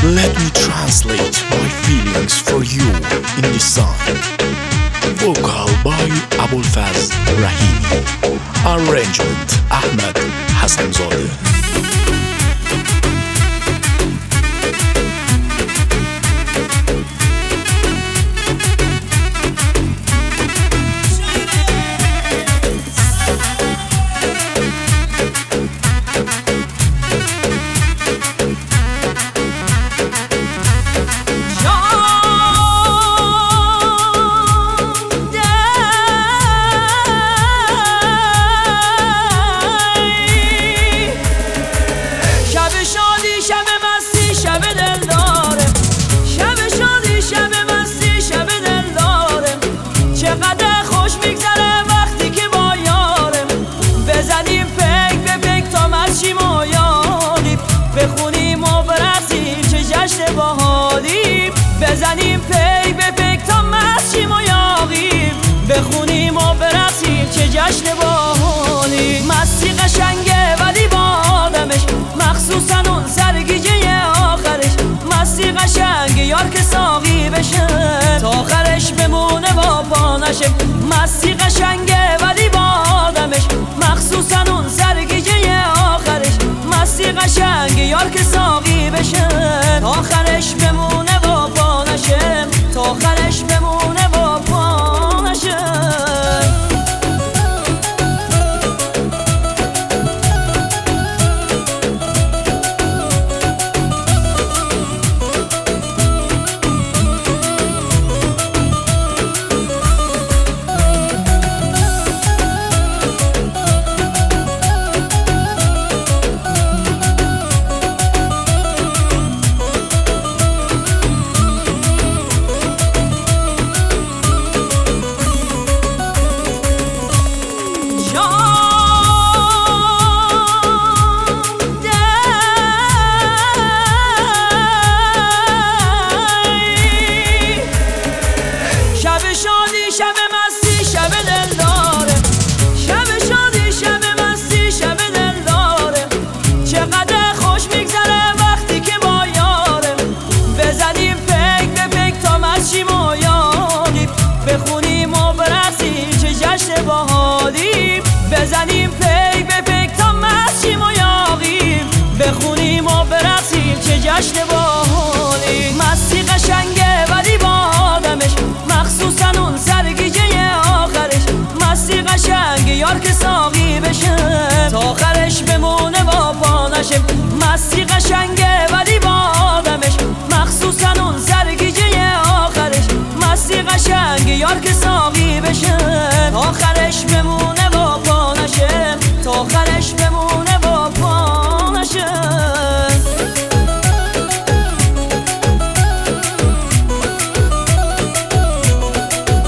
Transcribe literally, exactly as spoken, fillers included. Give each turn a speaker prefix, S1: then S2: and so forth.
S1: Let me translate my feelings for you in this song. Vocal by Abulfaz Rahimi. Arrangement Ahmed Hassanzadeh.
S2: بزنیم پی به پیک تا مسچیم و یاقیم، بخونیم و برسیم چه جشن باحالی. مستی قشنگه ولی با آدمش، مخصوصا اون سرگیجه آخرش. مستی قشنگه یار که ساقی بشه تا آخرش بمونه و پا نشه. مستی قشنگه ولی با آدمش، مخصوصا اون سرگیجه آخرش. مستی قشنگه یار که ساقی بشه تا آخرش بمونه و پا نشه، تا آخرش بمونه و پا نشه. بزنیم پی به پیک تا مسچیم و یاقیم، بخونیم و برسیم چه جشن باحالی. مستی قشنگه ولی با آدمش، مخصوصا اون سرگیجه آخرش. مستی قشنگه یار که ساقی بشه تا آخرش بمونه و پا نشه. مستی قشنگه ولی با آدمش، مخصوصا اون سرگیجه آخرش. مستی قشنگه یار که ساقی بشه تا آخرش بمونه